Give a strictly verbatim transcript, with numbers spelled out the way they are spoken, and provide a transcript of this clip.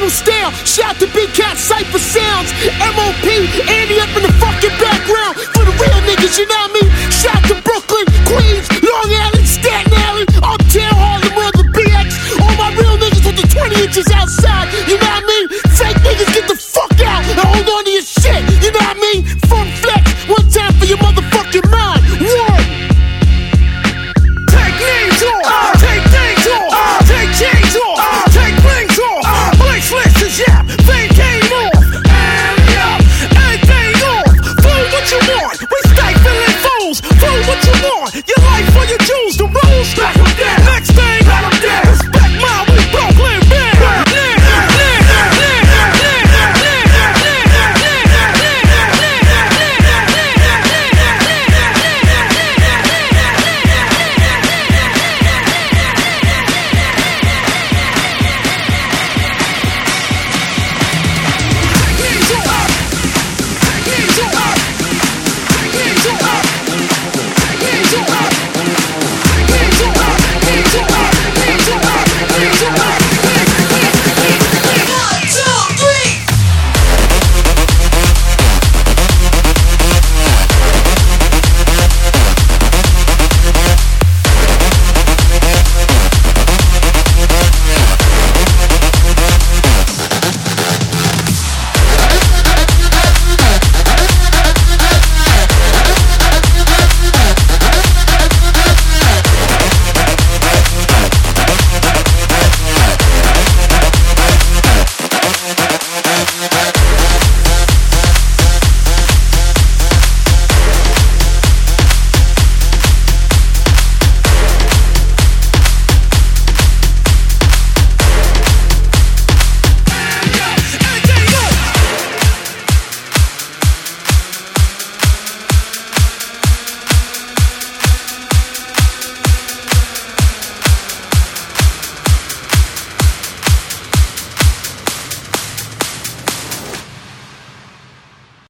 Final style. Shout to Big Cat Cypher Sounds. M O P, Andy up in the fucking background. For the real niggas, you know what I mean? Shout to Brooklyn, Queens, Long Island, Staten Island, Uptown, Harlem, or the B X. All my real niggas with the twenty inches outside, you know